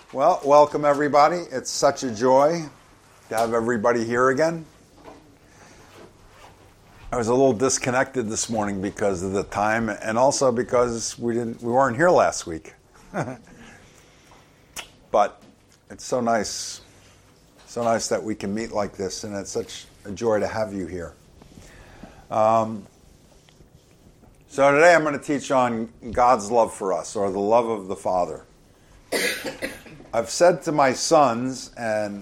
Well, welcome everybody. It's such a joy to have everybody here again. I was a little disconnected this morning because of the time, and also because we weren't here last week. But it's so nice that we can meet like this, and it's such a joy to have you here. So today I'm going to teach on God's love for us, or the love of the Father. I've said to my sons, and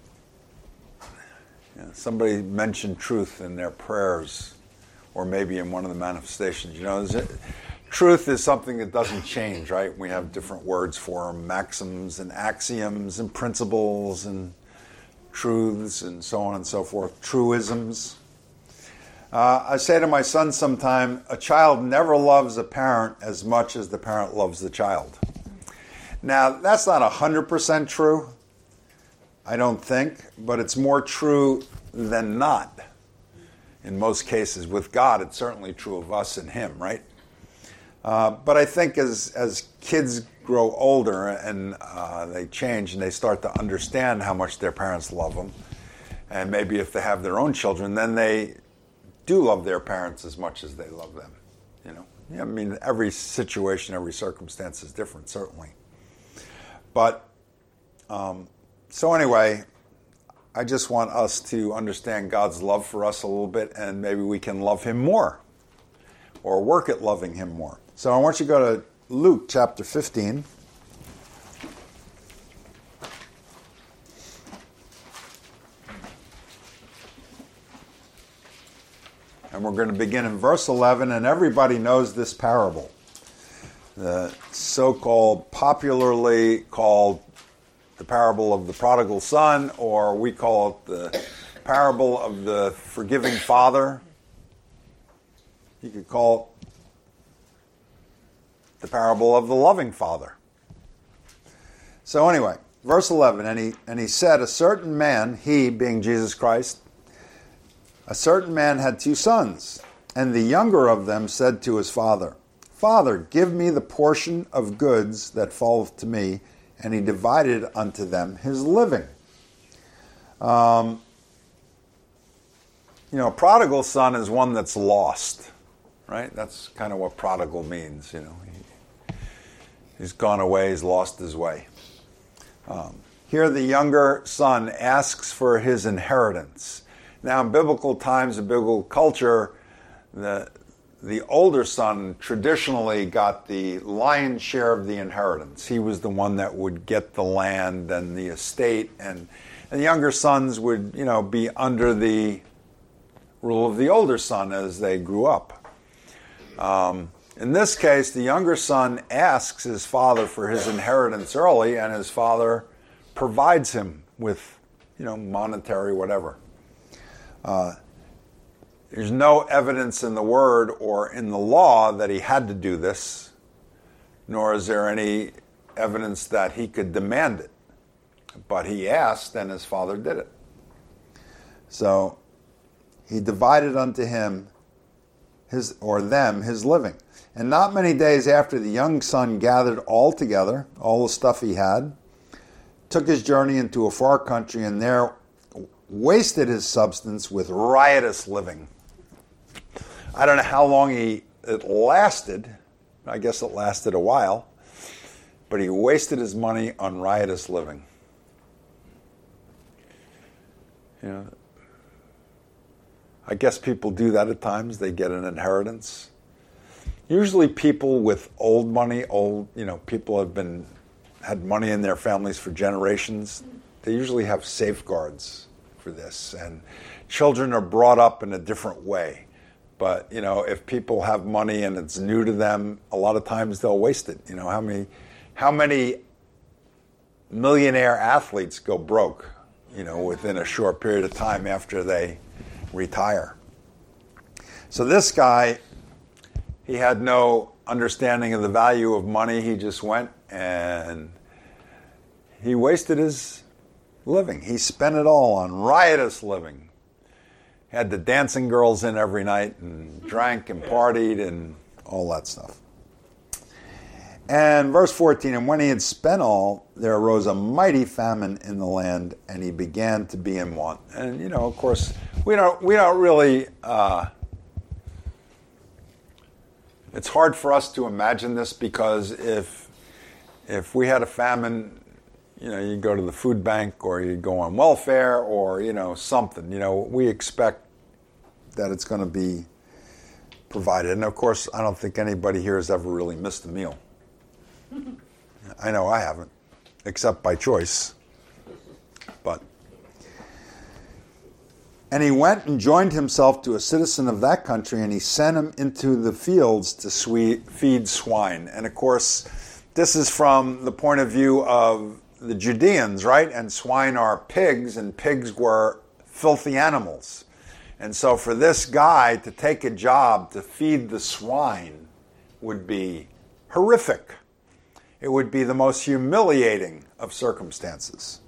somebody mentioned truth in their prayers, or maybe in one of the manifestations. Truth is something that doesn't change, right? We have different words for them, maxims and axioms and principles and truths and so on and so forth, truisms. I say to my son sometime, a child never loves a parent as much as the parent loves the child. Now, that's not 100% true, I don't think, but it's more true than not. In most cases, with God, it's certainly true of us and Him, right? But I think as kids grow older and they change and they start to understand how much their parents love them, and maybe if they have their own children, then they do love their parents as much as they love them. I mean, every situation, every circumstance is different, certainly. But, so anyway, I just want us to understand God's love for us a little bit, and maybe we can love Him more, or work at loving Him more. So I want you to go to Luke chapter 15. And we're going to begin in verse 11, and everybody knows this parable. The so-called, popularly called the parable of the prodigal son, or we call it the parable of the forgiving father. You could call it the parable of the loving father. So anyway, verse 11, and he said, a certain man, he being Jesus Christ, a certain man had 2 sons, and the younger of them said to his father, Father, give me the portion of goods that falleth to me. And he divided unto them his living. Prodigal son is one that's lost, right? That's kind of what prodigal means, He's gone away, he's lost his way. Here the younger son asks for his inheritance. Now in biblical times, in biblical culture, the older son traditionally got the lion's share of the inheritance. He was the one that would get the land and the estate, and the younger sons would, be under the rule of the older son as they grew up. In this case, the younger son asks his father for his inheritance early, and his father provides him with, monetary whatever. There's no evidence in the Word or in the law that he had to do this, nor is there any evidence that he could demand it. But he asked, and his father did it. So he divided unto him his living. And not many days after, the young son gathered all together, all the stuff he had, took his journey into a far country, and there wasted his substance with riotous living. I don't know how long it lasted. I guess it lasted a while. But he wasted his money on riotous living. I guess people do that at times. They get an inheritance. Usually people with old money, people have had money in their families for generations. They usually have safeguards for this. And children are brought up in a different way. But, if people have money and it's new to them, a lot of times they'll waste it. How many millionaire athletes go broke, within a short period of time after they retire? So this guy, he had no understanding of the value of money. He just went and he wasted his living. He spent it all on riotous living. Had the dancing girls in every night and drank and partied and all that stuff. And verse 14, and when he had spent all, there arose a mighty famine in the land, and he began to be in want. And, you know, of course, we don't really, it's hard for us to imagine this, because if we had a famine, you know, you go to the food bank, or you go on welfare, or, you know, something, you know, we expect that it's going to be provided. And of course, I don't think anybody here has ever really missed a meal. I know I haven't, except by choice. And he went and joined himself to a citizen of that country, and he sent him into the fields to feed swine. And of course, this is from the point of view of the Judeans, right? And swine are pigs, and pigs were filthy animals. And so for this guy to take a job to feed the swine would be horrific. It would be the most humiliating of circumstances.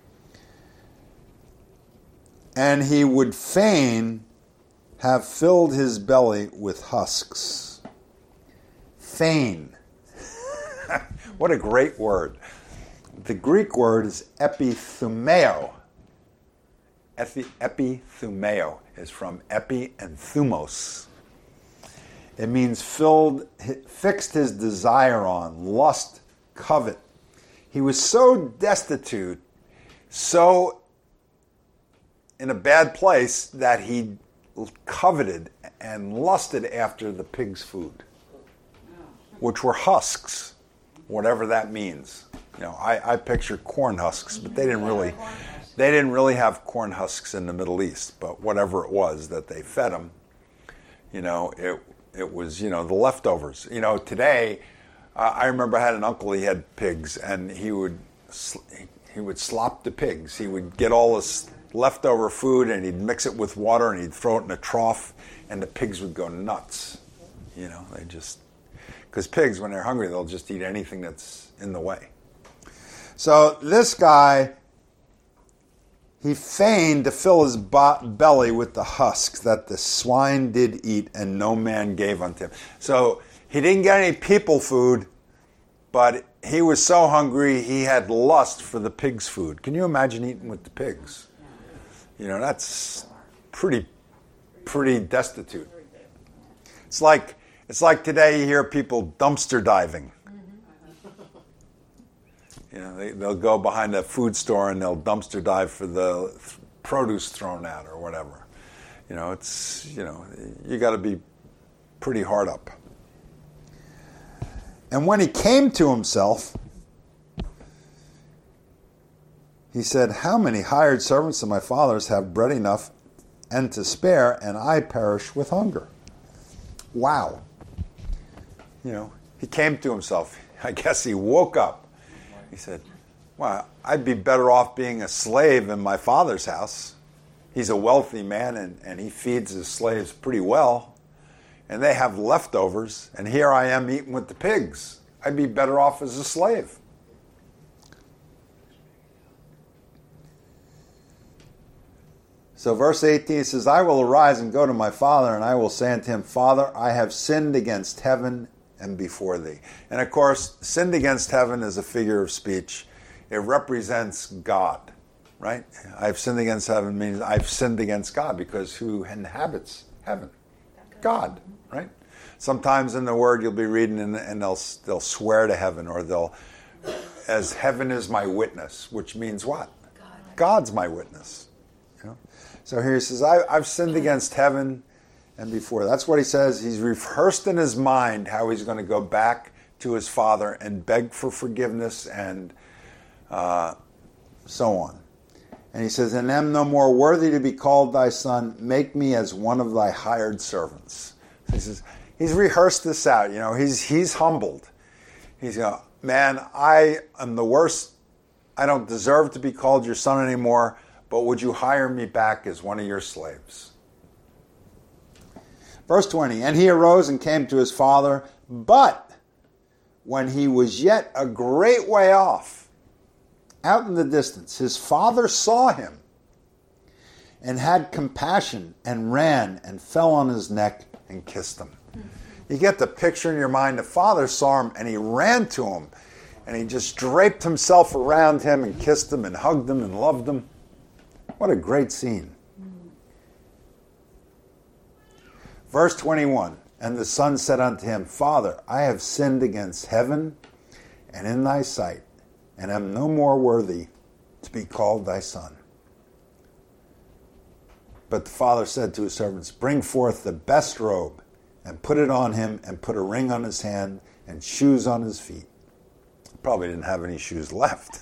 And he would fain have filled his belly with husks. Fain. What a great word. The Greek word is epithumeo. Epithumeo is from epi and thumos. It means filled, fixed his desire on, lust, covet. He was so destitute, so in a bad place, that he coveted and lusted after the pig's food, which were husks, whatever that means. You know, I picture corn husks, but they didn't really have corn husks in the Middle East. But whatever it was that they fed them, you know, it was, you know, the leftovers. You know, today, I remember I had an uncle, he had pigs, and he would slop the pigs. He would get all this leftover food, and he'd mix it with water, and he'd throw it in a trough, and the pigs would go nuts. You know, they just, because pigs, when they're hungry, they'll just eat anything that's in the way. So this guy, he feigned to fill his belly with the husks that the swine did eat, and no man gave unto him. So he didn't get any people food, but he was so hungry he had lust for the pig's food. Can you imagine eating with the pigs? You know, that's pretty destitute. It's like today you hear people dumpster diving. You know, they'll go behind a food store and they'll dumpster dive for the produce thrown out or whatever. You know, it's, you know, you got to be pretty hard up. And when he came to himself, he said, how many hired servants of my father's have bread enough and to spare, and I perish with hunger? Wow. You know, he came to himself. I guess he woke up. He said, well, I'd be better off being a slave in my father's house. He's a wealthy man, and he feeds his slaves pretty well. And they have leftovers, and here I am eating with the pigs. I'd be better off as a slave. So verse 18 says, I will arise and go to my father, and I will say unto him, Father, I have sinned against heaven and before thee. And of course, sinned against heaven is a figure of speech. It represents God, right? I've sinned against heaven means I've sinned against God, because who inhabits heaven? God, right? Sometimes in the Word you'll be reading and they'll swear to heaven, or they'll, as heaven is my witness, which means what? God's my witness. You know? So here he says, I've sinned against heaven and before. That's what he says. He's rehearsed in his mind how he's going to go back to his father and beg for forgiveness and so on. And he says, and am no more worthy to be called thy son. Make me as one of thy hired servants. He says, he's rehearsed this out. You know, he's humbled. He's, you know, man, I am the worst. I don't deserve to be called your son anymore, but would you hire me back as one of your slaves? Verse 20, and he arose and came to his father, but when he was yet a great way off, out in the distance, his father saw him and had compassion and ran and fell on his neck and kissed him. You get the picture in your mind. The father saw him and he ran to him. And he just draped himself around him and kissed him and hugged him and loved him. What a great scene. Verse 21, and the son said unto him, Father, I have sinned against heaven and in thy sight, and am no more worthy to be called thy son. But the father said to his servants, Bring forth the best robe, and put it on him, and put a ring on his hand, and shoes on his feet. Probably didn't have any shoes left.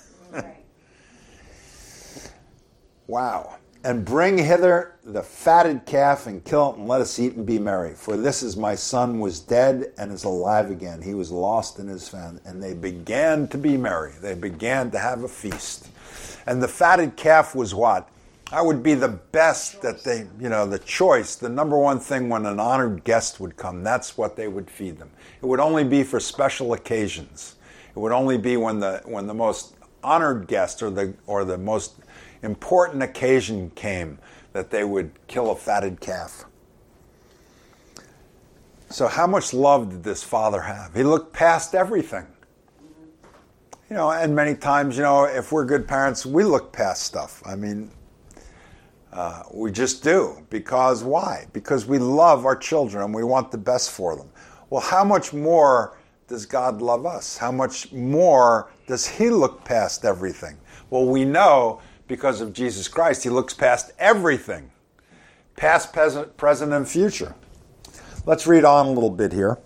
Wow. And bring hither the fatted calf, and kill it, and let us eat and be merry. For this is my son was dead, and is alive again. He was lost and is found. And they began to be merry. They began to have a feast. And the fatted calf was what? That would be the best that they, the choice, the number one thing when an honored guest would come. That's what they would feed them. It would only be for special occasions. It would only be when the most honored guest or the most important occasion came that they would kill a fatted calf. So how much love did this father have? He looked past everything. And many times, if we're good parents, we look past stuff. I mean, we just do. Because why? Because we love our children and we want the best for them. Well, how much more does God love us? How much more does he look past everything? Well, we know because of Jesus Christ, he looks past everything. Past, present, and future. Let's read on a little bit here.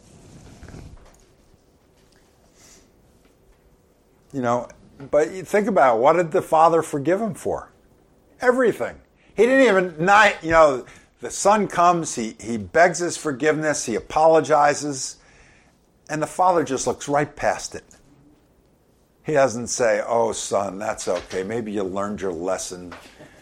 But you think about it, what did the father forgive him for? Everything. He didn't even, the son comes, he begs his forgiveness, he apologizes, and the father just looks right past it. He doesn't say, oh, son, that's okay. Maybe you learned your lesson.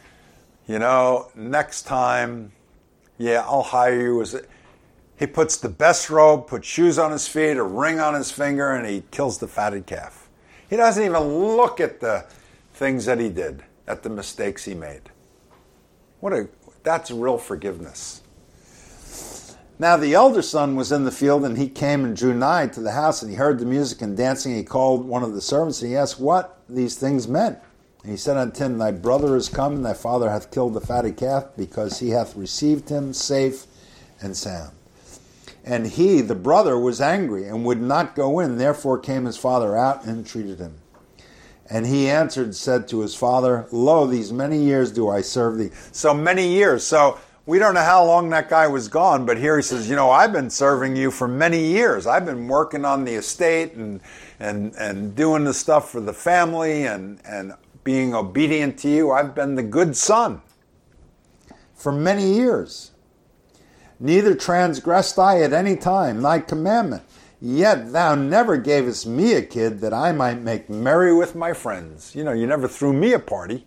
Next time, I'll hire you. He puts the best robe, puts shoes on his feet, a ring on his finger, and he kills the fatted calf. He doesn't even look at the things that he did, at the mistakes he made. That's real forgiveness. Now the elder son was in the field, and he came and drew nigh to the house, and he heard the music and dancing. He called one of the servants, and he asked what these things meant. And he said unto him, Thy brother is come, and thy father hath killed the fatted calf, because he hath received him safe and sound. And he, the brother, was angry, and would not go in. Therefore came his father out and entreated him. And he answered, said to his father, Lo, these many years do I serve thee. So many years. So we don't know how long that guy was gone, but here he says, I've been serving you for many years. I've been working on the estate and doing the stuff for the family and being obedient to you. I've been the good son for many years. Neither transgressed I at any time thy commandment. Yet thou never gavest me a kid that I might make merry with my friends. You never threw me a party.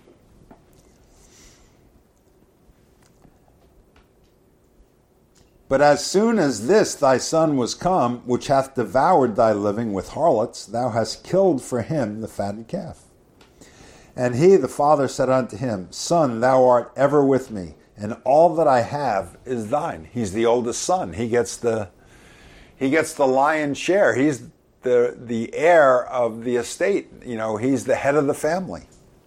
But as soon as this thy son was come, which hath devoured thy living with harlots, thou hast killed for him the fatted calf. And he, the father, said unto him, Son, thou art ever with me, and all that I have is thine. He's the oldest son. He gets the lion's share. He's the heir of the estate. He's the head of the family.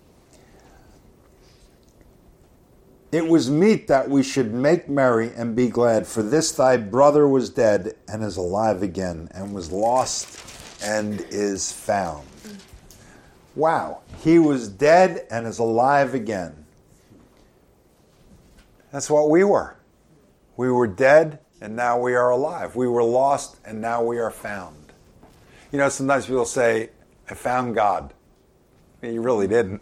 It was meet that we should make merry and be glad, for this thy brother was dead and is alive again, and was lost and is found. Wow. He was dead and is alive again. That's what we were. We were dead and now we are alive. We were lost and now we are found. Sometimes people say, I found God. You really didn't.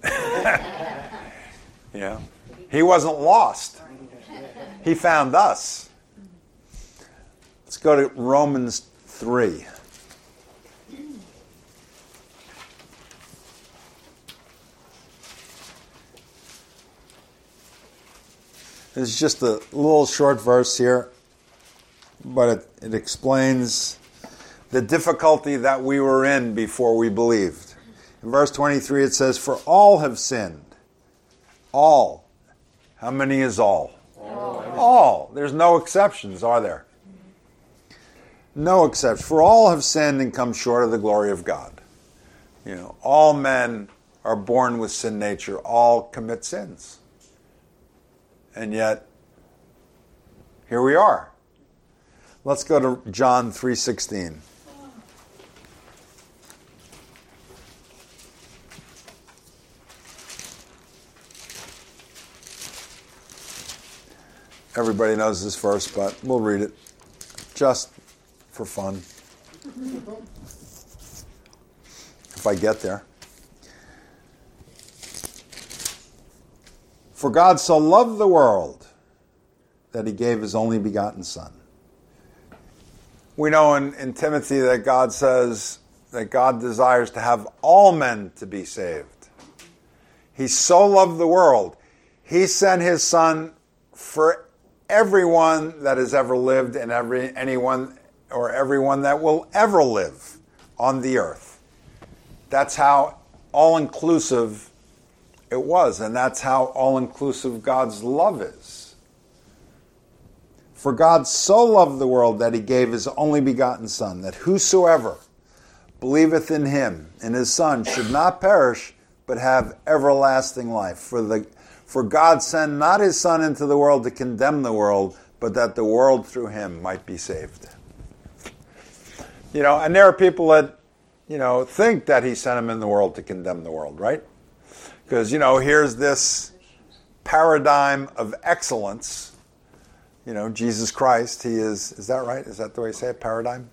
He wasn't lost. He found us. Let's go to Romans 3. It's just a little short verse here, but it explains the difficulty that we were in before we believed. In verse 23 it says, For all have sinned. All. How many is all? All. There's no exceptions, are there? No exception. For all have sinned and come short of the glory of God. All men are born with sin nature. All commit sins. And yet, here we are. Let's go to John 3:16. Everybody knows this verse, but we'll read it just for fun. If I get there. For God so loved the world that he gave his only begotten Son. We know in Timothy that God says that God desires to have all men to be saved. He so loved the world. He sent his Son for everyone that has ever lived and everyone that will ever live on the earth. That's how all-inclusive it was, and that's how all-inclusive God's love is. For God so loved the world that he gave his only begotten Son, that whosoever believeth in him, in his Son, should not perish, but have everlasting life. For God sent not his Son into the world to condemn the world, but that the world through him might be saved. And there are people that, think that he sent him in the world to condemn the world, right? Because, here's this paradigm of excellence. Jesus Christ, he is that right? Is that the way you say it, paradigm?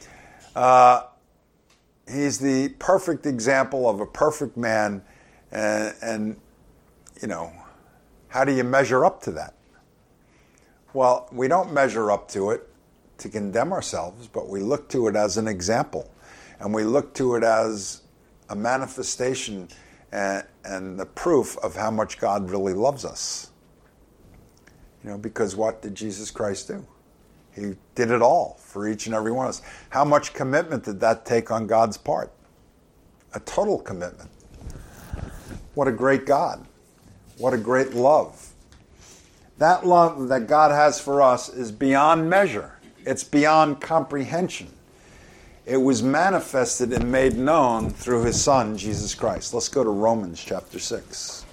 He's the perfect example of a perfect man. And how do you measure up to that? Well, we don't measure up to it to condemn ourselves, but we look to it as an example. And we look to it as a manifestation and the proof of how much God really loves us. Because what did Jesus Christ do? He did it all for each and every one of us. How much commitment did that take on God's part? A total commitment. What a great God. What a great love. That love that God has for us is beyond measure. It's beyond comprehension. It was manifested and made known through his Son, Jesus Christ. Let's go to Romans chapter 6.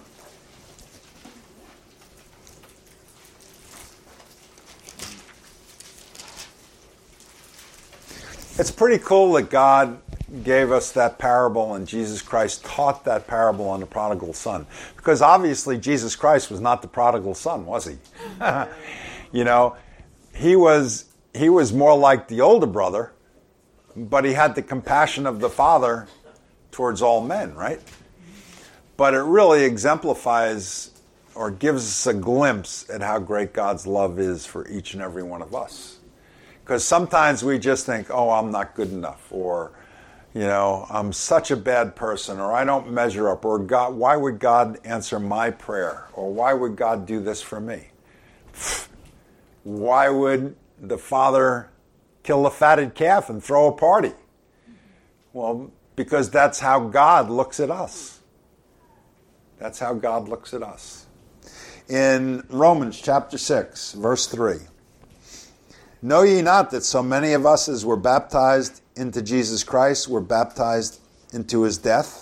It's pretty cool that God gave us that parable and Jesus Christ taught that parable on the prodigal son. Because obviously Jesus Christ was not the prodigal son, was he? He was more like the older brother, but he had the compassion of the Father towards all men, right? But it really exemplifies or gives us a glimpse at how great God's love is for each and every one of us. Because sometimes we just think, oh, I'm not good enough, or, I'm such a bad person, or I don't measure up, or God, why would God answer my prayer, or why would God do this for me? Why would the Father kill a fatted calf and throw a party? Well, because that's how God looks at us. That's how God looks at us. In Romans chapter 6, verse 3, know ye not that so many of us as were baptized into Jesus Christ were baptized into his death?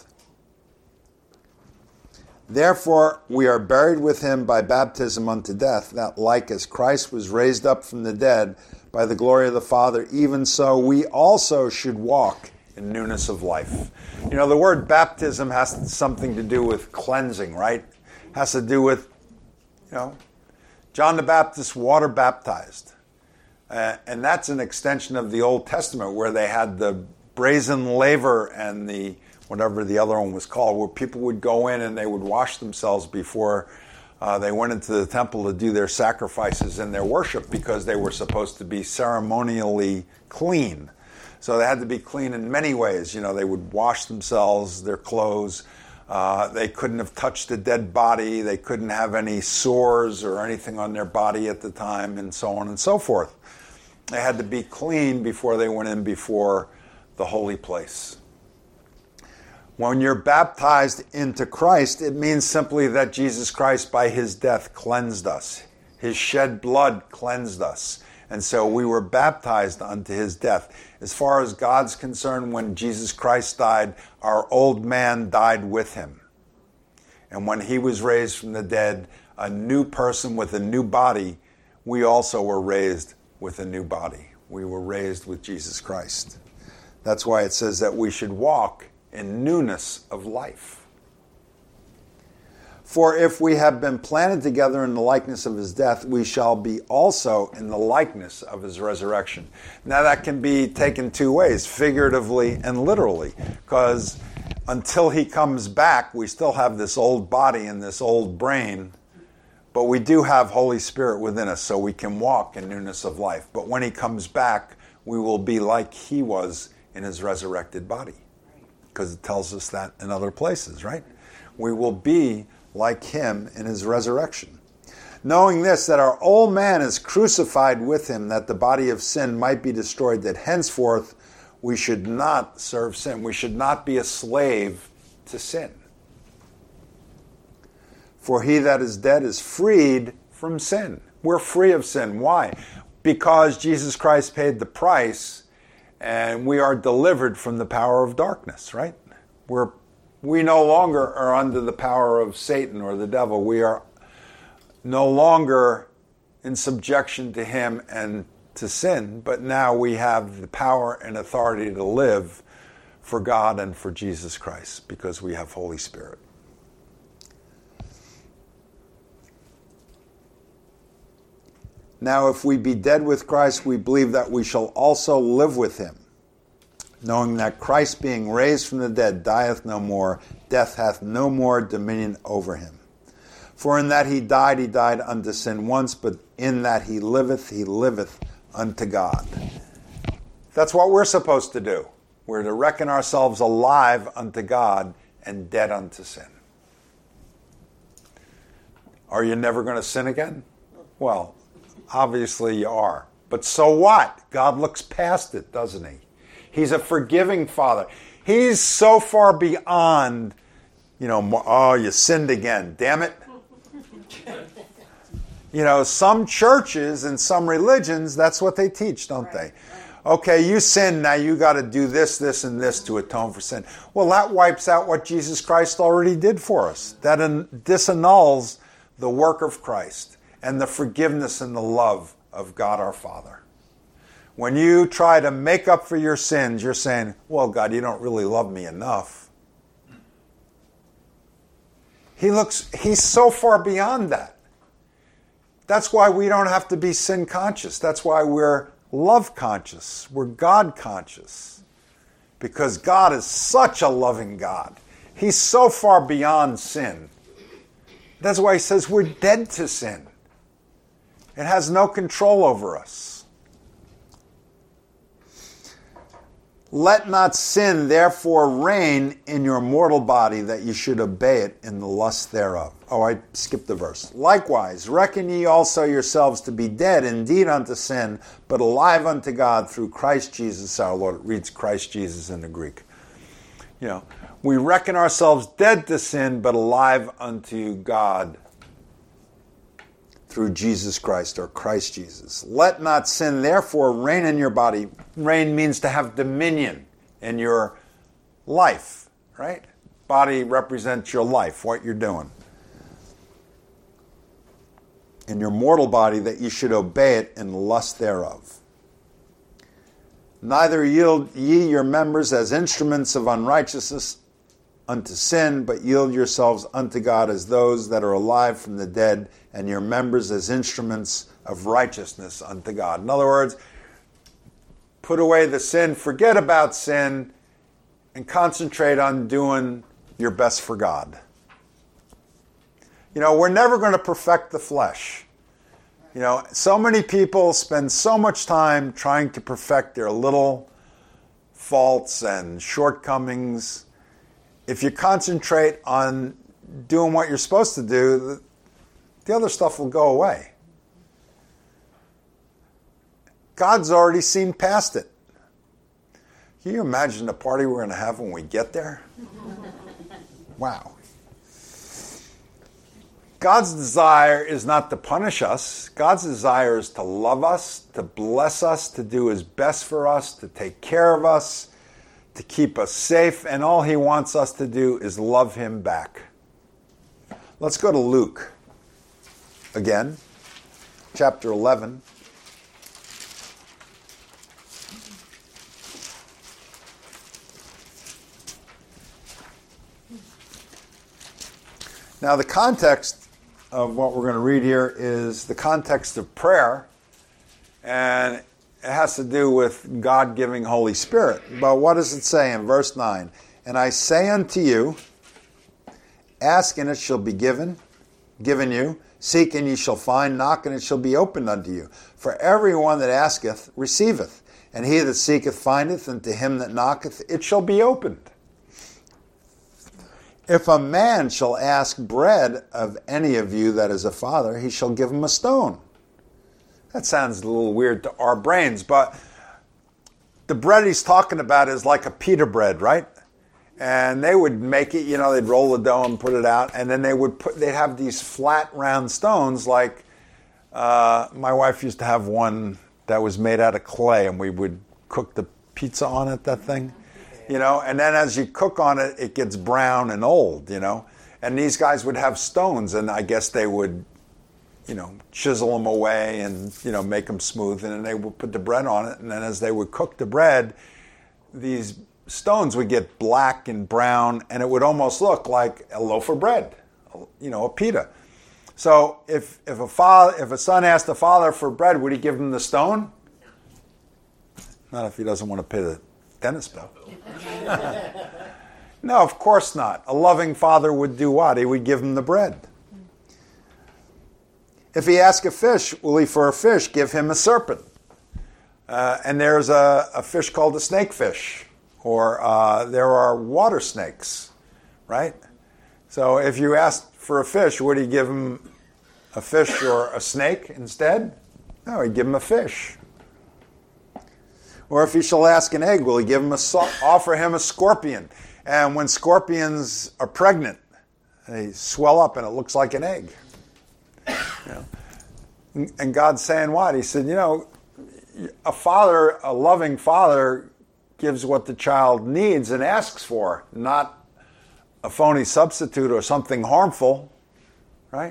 Therefore we are buried with him by baptism unto death, that like as Christ was raised up from the dead by the glory of the Father, even so we also should walk in newness of life. The word baptism has something to do with cleansing, right? Has to do with, John the Baptist water baptized. And that's an extension of the Old Testament where they had the brazen laver and the whatever the other one was called, where people would go in and they would wash themselves before they went into the temple to do their sacrifices and their worship, because they were supposed to be ceremonially clean. So they had to be clean in many ways. They would wash themselves, their clothes. They couldn't have touched a dead body. They couldn't have any sores or anything on their body at the time, and so on and so forth. They had to be clean before they went in before the holy place. When you're baptized into Christ, it means simply that Jesus Christ, by his death, cleansed us. His shed blood cleansed us. And so we were baptized unto his death. As far as God's concerned, when Jesus Christ died, our old man died with him. And when he was raised from the dead, a new person with a new body, we also were raised with a new body. We were raised with Jesus Christ. That's why it says that we should walk in newness of life. For if we have been planted together in the likeness of his death, we shall be also in the likeness of his resurrection. Now that can be taken two ways, figuratively and literally, because until he comes back, we still have this old body and this old brain, but we do have Holy Spirit within us, so we can walk in newness of life. But when he comes back, we will be like he was in his resurrected body, because it tells us that in other places, right? We will be like him in his resurrection. Knowing this, that our old man is crucified with him, that the body of sin might be destroyed, that henceforth we should not serve sin. We should not be a slave to sin. For he that is dead is freed from sin. We're free of sin. Why? Because Jesus Christ paid the price, and we are delivered from the power of darkness, right? We no longer are under the power of Satan or the devil. We are no longer in subjection to him and to sin, but now we have the power and authority to live for God and for Jesus Christ because we have Holy Spirit. Now, if we be dead with Christ, we believe that we shall also live with him, knowing that Christ, being raised from the dead, dieth no more, death hath no more dominion over him. For in that he died unto sin once, but in that he liveth unto God. That's what we're supposed to do. We're to reckon ourselves alive unto God and dead unto sin. Are you never going to sin again? Well, obviously you are. But so what? God looks past it, doesn't he? He's a forgiving Father. He's so far beyond, oh, you sinned again. Damn it. Some churches and some religions, that's what they teach, don't they? Okay, you sinned, now you got to do this, this, and this to atone for sin. Well, that wipes out what Jesus Christ already did for us. That disannuls the work of Christ and the forgiveness and the love of God our Father. When you try to make up for your sins, you're saying, well, God, you don't really love me enough. He's so far beyond that. That's why we don't have to be sin conscious. That's why we're love conscious. We're God conscious. Because God is such a loving God. He's so far beyond sin. That's why he says we're dead to sin. It has no control over us. Let not sin therefore reign in your mortal body, that you should obey it in the lust thereof. Oh, I skipped the verse. Likewise, reckon ye also yourselves to be dead indeed unto sin, but alive unto God through Christ Jesus our Lord. It reads Christ Jesus in the Greek. We reckon ourselves dead to sin, but alive unto God through Jesus Christ, or Christ Jesus. Let not sin therefore reign in your body. Reign means to have dominion in your life, right? Body represents your life, what you're doing. In your mortal body, that you should obey it in the lust thereof. Neither yield ye your members as instruments of unrighteousness unto sin, but yield yourselves unto God as those that are alive from the dead, and your members as instruments of righteousness unto God. In other words, put away the sin, forget about sin, and concentrate on doing your best for God. We're never going to perfect the flesh. So many people spend so much time trying to perfect their little faults and shortcomings. If you concentrate on doing what you're supposed to do, the other stuff will go away. God's already seen past it. Can you imagine the party we're going to have when we get there? Wow. God's desire is not to punish us. God's desire is to love us, to bless us, to do his best for us, to take care of us, to keep us safe, and all he wants us to do is love him back. Let's go to Luke again, chapter 11. Now, the context of what we're going to read here is the context of prayer, and it has to do with God giving Holy Spirit. But what does it say in verse 9? And I say unto you, ask and it shall be given you, seek and ye shall find, knock and it shall be opened unto you. For everyone that asketh receiveth, and he that seeketh findeth, and to him that knocketh it shall be opened. If a man shall ask bread of any of you that is a father, he shall give him a stone. That sounds a little weird to our brains, but the bread he's talking about is like a pita bread, right? And they would make it, they'd roll the dough and put it out, and then they'd have these flat, round stones like my wife used to have one that was made out of clay, and we would cook the pizza on it, that thing. And then as you cook on it, it gets brown and old, And these guys would have stones, and I guess they would, chisel them away and, make them smooth, and then they would put the bread on it, and then as they would cook the bread, these stones would get black and brown, and it would almost look like a loaf of bread, a pita. So if a son asked the father for bread, would he give him the stone? Not if he doesn't want to pay the tennis bill. No, of course not. A loving father would do what? He would give him the bread. If he asks a fish, will he for a fish give him a serpent? And there's a fish called a snakefish, or there are water snakes, right? So if you ask for a fish, would he give him a fish or a snake instead? No, he'd give him a fish. Or if he shall ask an egg, will he give him offer him a scorpion? And when scorpions are pregnant, they swell up and it looks like an egg. And God's saying what? He said, a loving father gives what the child needs and asks for, not a phony substitute or something harmful, right?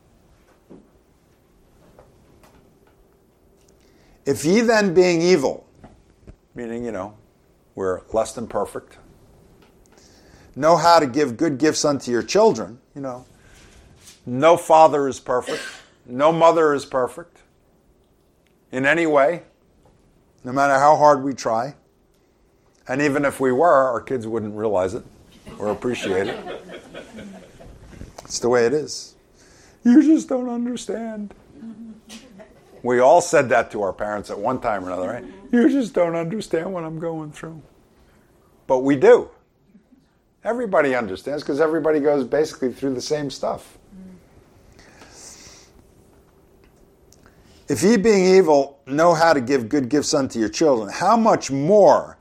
If ye then being evil, meaning, we're less than perfect, know how to give good gifts unto your children, no father is perfect, no mother is perfect in any way, no matter how hard we try. And even if we were, our kids wouldn't realize it or appreciate it. It's the way it is. You just don't understand. We all said that to our parents at one time or another, right? You just don't understand what I'm going through. But we do. Everybody understands because everybody goes basically through the same stuff. If ye being evil know how to give good gifts unto your children, how much more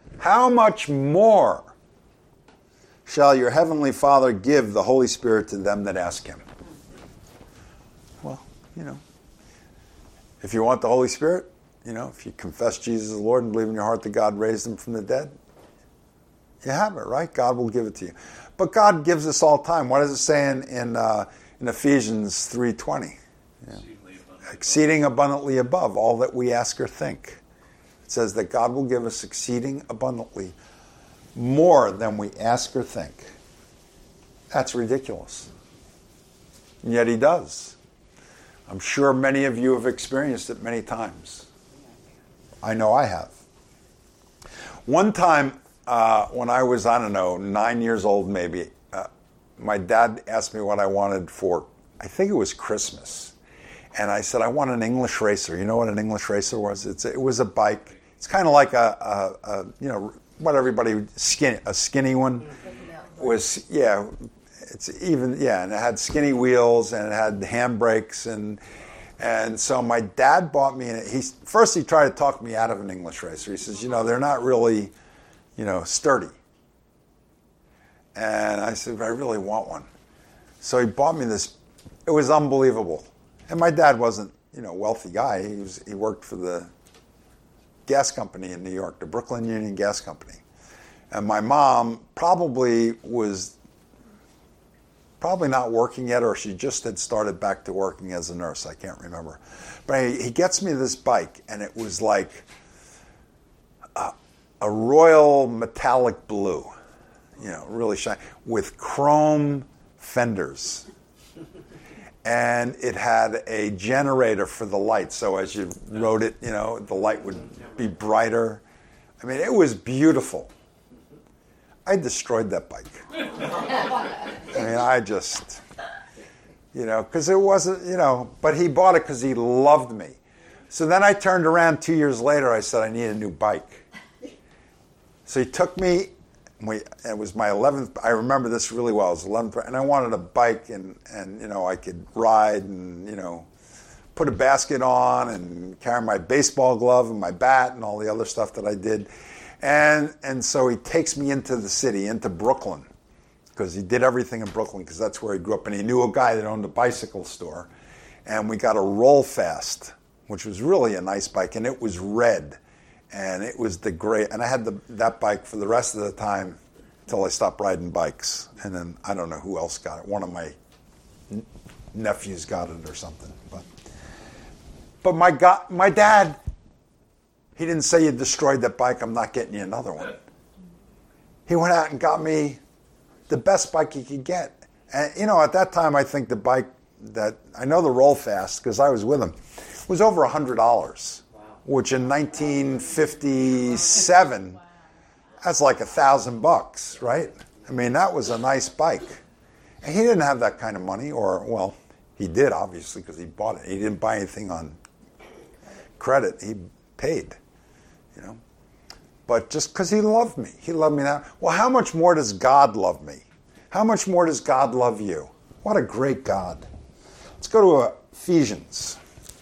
shall your heavenly Father give the Holy Spirit to them that ask him? Well, if you want the Holy Spirit, if you confess Jesus as Lord and believe in your heart that God raised him from the dead, you have it, right? God will give it to you. But God gives us all time. What does it say in Ephesians 3:20? Exceeding abundantly above all that we ask or think. It says that God will give us exceeding abundantly more than we ask or think. That's ridiculous. And yet he does. I'm sure many of you have experienced it many times. I know I have. One time when I was, 9 years old maybe, my dad asked me what I wanted for, I think it was Christmas. And I said, I want an English racer. You know what an English racer was? It was a bike. It's kind of like what everybody, a skinny one was, and it had skinny wheels and it had handbrakes and so my dad bought me, and he tried to talk me out of an English racer. He says, they're not really, sturdy. And I said, I really want one. So he bought me this It was unbelievable. And my dad wasn't, wealthy guy. He worked for the gas company in New York, the Brooklyn Union Gas Company. And my mom was probably not working yet, or she just had started back to working as a nurse. I can't remember. But he gets me this bike, and it was like a royal metallic blue, really shiny, with chrome fenders. And it had a generator for the light, so as you rode it, the light would be brighter. I mean, it was beautiful. I destroyed that bike. I just, because it wasn't, but he bought it because he loved me. So then I turned around 2 years later, I said, I need a new bike. So he took me, it was my 11th, I remember this really well, it was 11th, and I wanted a bike and I could ride and, put a basket on and carry my baseball glove and my bat and all the other stuff that I did. And so he takes me into the city, into Brooklyn, because he did everything in Brooklyn, because that's where he grew up. And he knew a guy that owned a bicycle store. And we got a Roll Fast, which was really a nice bike, and it was red. And it was and I had that bike for the rest of the time until I stopped riding bikes. And then I don't know who else got it. One of my nephews got it or something. But my dad, he didn't say, you destroyed that bike, I'm not getting you another one. He went out and got me the best bike he could get. And, at that time, I think the bike I know the Roll Fast, because I was with him, was over $100, which in 1957, that's like $1,000, right? That was a nice bike. And he didn't have that kind of money, he did, obviously, because he bought it. He didn't buy anything on credit. He paid. But just because he loved me now. Well, how much more does God love me? How much more does God love you? What a great God. Let's go to Ephesians.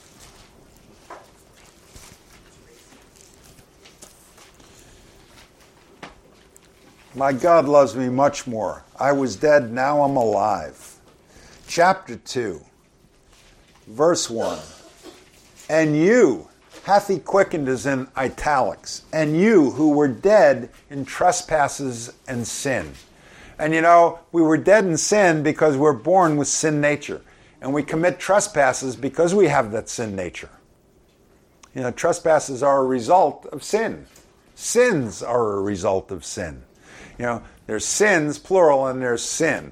My God loves me much more. I was dead, now I'm alive. Chapter 2, verse 1. And you hath he quickened is in italics, and you who were dead in trespasses and sin. And we were dead in sin because we're born with sin nature. And we commit trespasses because we have that sin nature. Trespasses are a result of sin. Sins are a result of sin. There's sins, plural, and there's sin.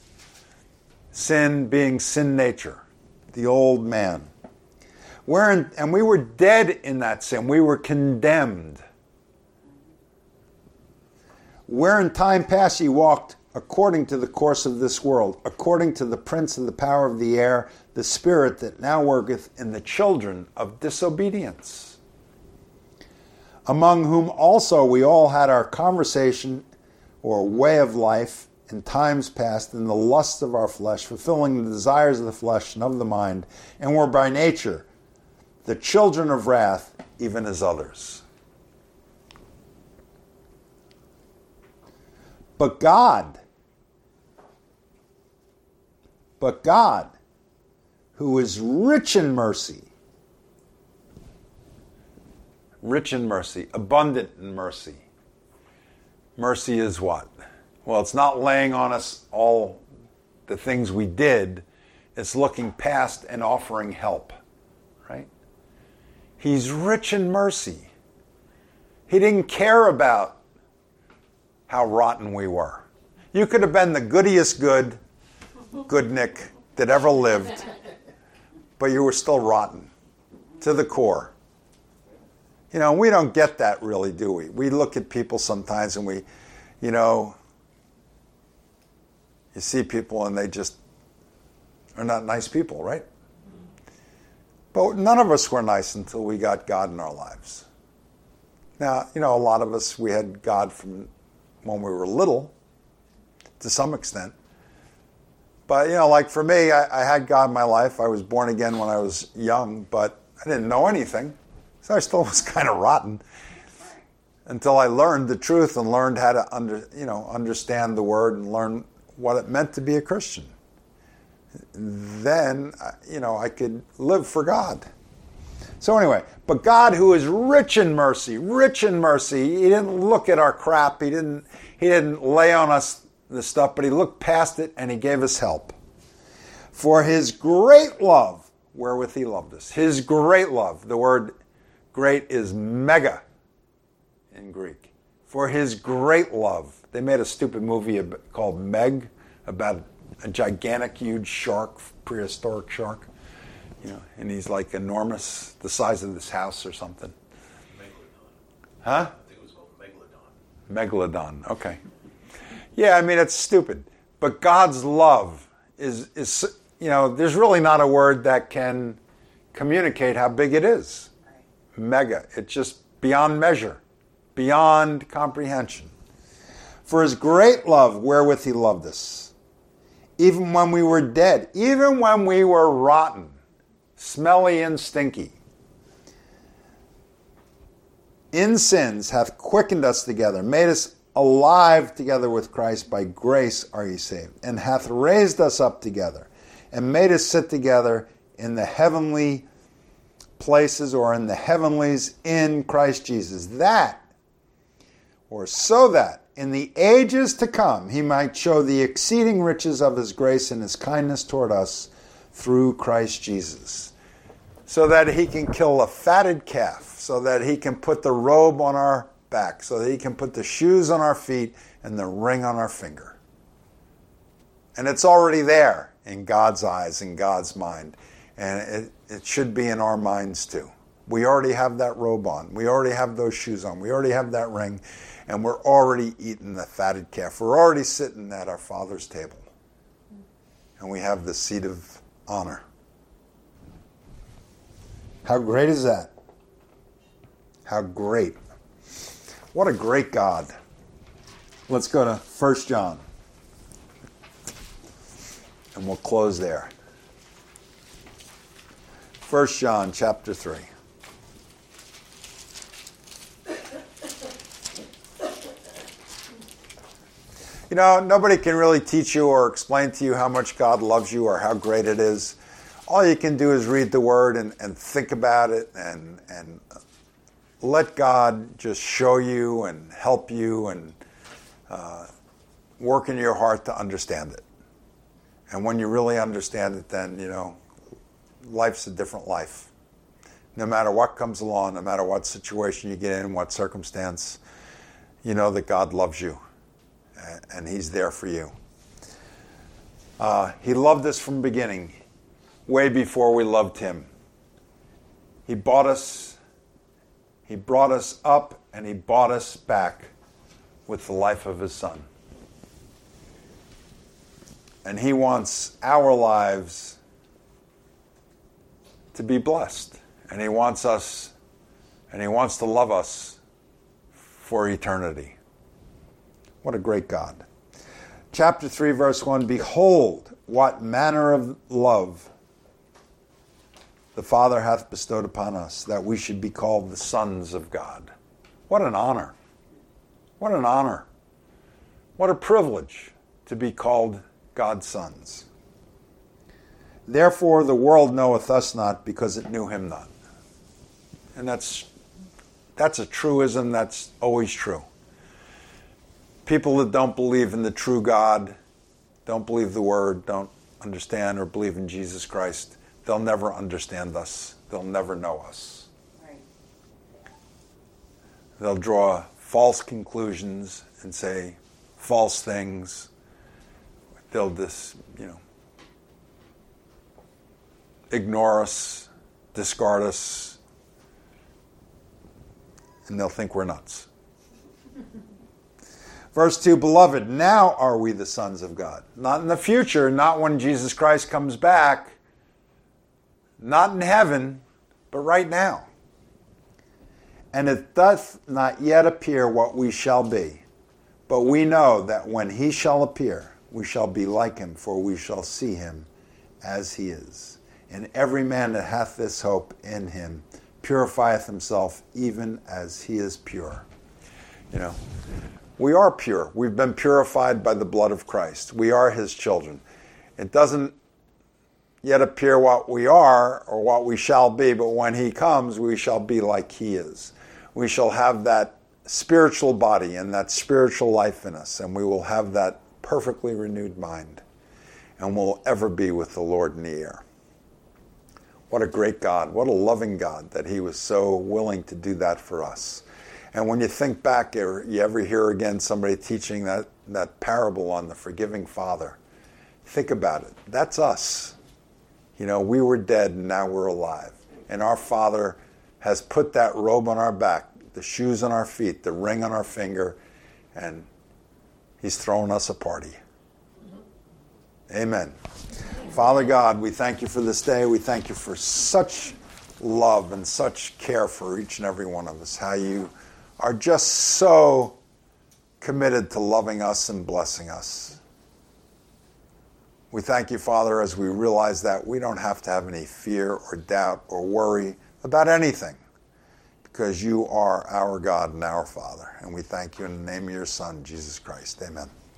Sin being sin nature, the old man. And we were dead in that sin. We were condemned. Where in time past ye walked according to the course of this world, according to the prince of the power of the air, the spirit that now worketh in the children of disobedience, among whom also we all had our conversation or way of life in times past in the lusts of our flesh, fulfilling the desires of the flesh and of the mind, and were by nature the children of wrath, even as others. But God, who is rich in mercy, abundant in mercy. Mercy is what? Well, it's not laying on us all the things we did. It's looking past and offering help, right? He's rich in mercy. He didn't care about how rotten we were. You could have been the goodiest goodnik that ever lived, but you were still rotten to the core. We don't get that really, do we? We look at people sometimes and we, you see people and they just are not nice people, right? But none of us were nice until we got God in our lives. Now, a lot of us, we had God from when we were little, to some extent. But, like for me, I had God in my life. I was born again when I was young, but I didn't know anything. So I still was kind of rotten until I learned the truth and learned how to understand the word and learn what it meant to be a Christian. then, I could live for God. So anyway, but God, who is rich in mercy, he didn't look at our crap. He didn't lay on us the stuff, but he looked past it and he gave us help. For his great love, wherewith he loved us. His great love. The word great is mega in Greek. For his great love. They made a stupid movie called Meg about a gigantic, huge shark, prehistoric shark. And he's like enormous, the size of this house or something. Megalodon. Huh? I think it was called Megalodon. Okay. Yeah, I mean, it's stupid. But God's love is there's really not a word that can communicate how big it is. Mega. It's just beyond measure, beyond comprehension. For his great love, wherewith he loved us, even when we were dead, even when we were rotten, smelly and stinky, in sins hath quickened us together, made us alive together with Christ. By grace are ye saved, and hath raised us up together, and made us sit together in the heavenly places, or in the heavenlies, in Christ Jesus, so that in the ages to come he might show the exceeding riches of his grace and his kindness toward us through Christ Jesus. So that he can kill a fatted calf, so that he can put the robe on our back, so that he can put the shoes on our feet and the ring on our finger. And it's already there in God's eyes, in God's mind. And it should be in our minds too. We already have that robe on. We already have those shoes on. We already have that ring. And we're already eating the fatted calf. We're already sitting at our Father's table. And we have the seat of honor. How great is that? How great. What a great God. Let's go to 1 John. And we'll close there. 1 John chapter 3. Nobody can really teach you or explain to you how much God loves you or how great it is. All you can do is read the Word and think about it and let God just show you and help you and work in your heart to understand it. And when you really understand it, then, life's a different life. No matter what comes along, no matter what situation you get in, what circumstance, you know that God loves you. And he's there for you. He loved us from the beginning, way before we loved him. He bought us, he brought us up, and he bought us back with the life of his Son. And he wants our lives to be blessed. And he wants to love us for eternity. What a great God. Chapter 3, verse 1, behold, what manner of love the Father hath bestowed upon us, that we should be called the sons of God. What an honor. What an honor. What a privilege to be called God's sons. Therefore the world knoweth us not, because it knew him not. And that's a truism that's always true. People that don't believe in the true God, don't believe the Word, don't understand or believe in Jesus Christ, they'll never understand us. They'll never know us. Right. They'll draw false conclusions and say false things. They'll just, ignore us, discard us, and they'll think we're nuts. Verse 2, beloved, now are we the sons of God. Not in the future, not when Jesus Christ comes back, not in heaven, but right now. And it doth not yet appear what we shall be. But we know that when he shall appear, we shall be like him, for we shall see him as he is. And every man that hath this hope in him purifieth himself, even as he is pure. We are pure. We've been purified by the blood of Christ. We are his children. It doesn't yet appear what we are or what we shall be, but when he comes, we shall be like he is. We shall have that spiritual body and that spiritual life in us, and we will have that perfectly renewed mind, and we'll ever be with the Lord in the air. What a great God, what a loving God that he was so willing to do that for us. And when you think back, or you ever hear again somebody teaching that parable on the forgiving father, think about it. That's us. You know, we were dead and now we're alive. And our Father has put that robe on our back, the shoes on our feet, the ring on our finger, and he's throwing us a party. Amen. Father God, we thank you for this day. We thank you for such love and such care for each and every one of us. How you are just so committed to loving us and blessing us. We thank you, Father, as we realize that we don't have to have any fear or doubt or worry about anything, because you are our God and our Father. And we thank you in the name of your Son, Jesus Christ. Amen.